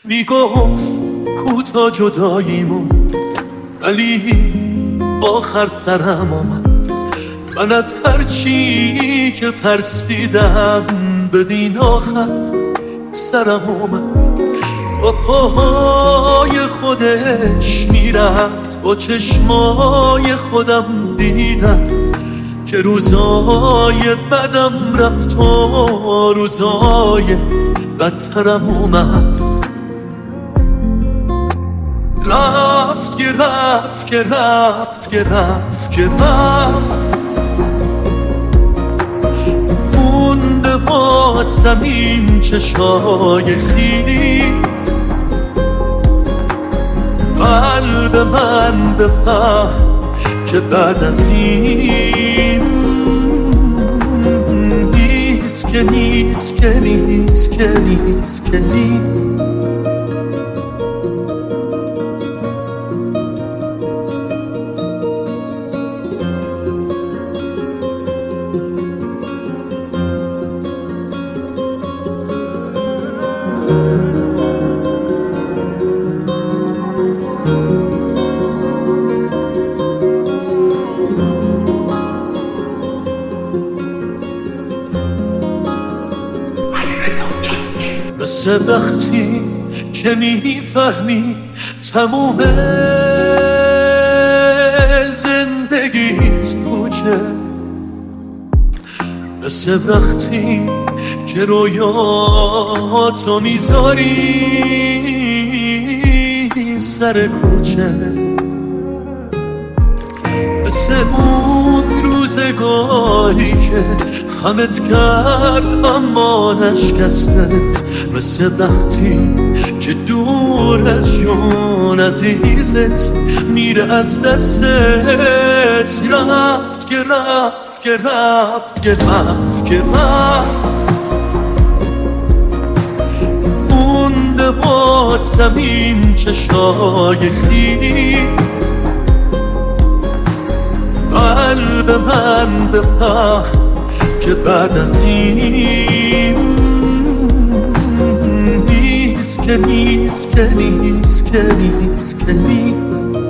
میگفت کوتا جداییمون، ولی آخر سرم آمد. من از هر چی که ترسیدم بدین آخر سرم آمد. با پاهای خودش میرفت، با چشمای خودم دیدم که روزای بدم رفت و روزای بدترم اومد. رفت که رفت که رفت که رفت که رفت، مونده واسم این چشای خیس. قلب من بفهم که بعد از این نیست که نیست که نیست که نیست که نیست. مثل وقتی که میفهمی تموم زندگیت پوچه، مثل وقتی که رویاتو میذاری سر کوچه، مثل اون روزگاری که خمت کرد اما نشکستت، مثل وقتی که دور از جون عزیزت میره از دستت. رفت که رفت که رفت که رفت که رفت، مونده واسم این چشای خیس. قلب من بفهم که بعد از این نیست که نیست که نیست که نیست که نیست.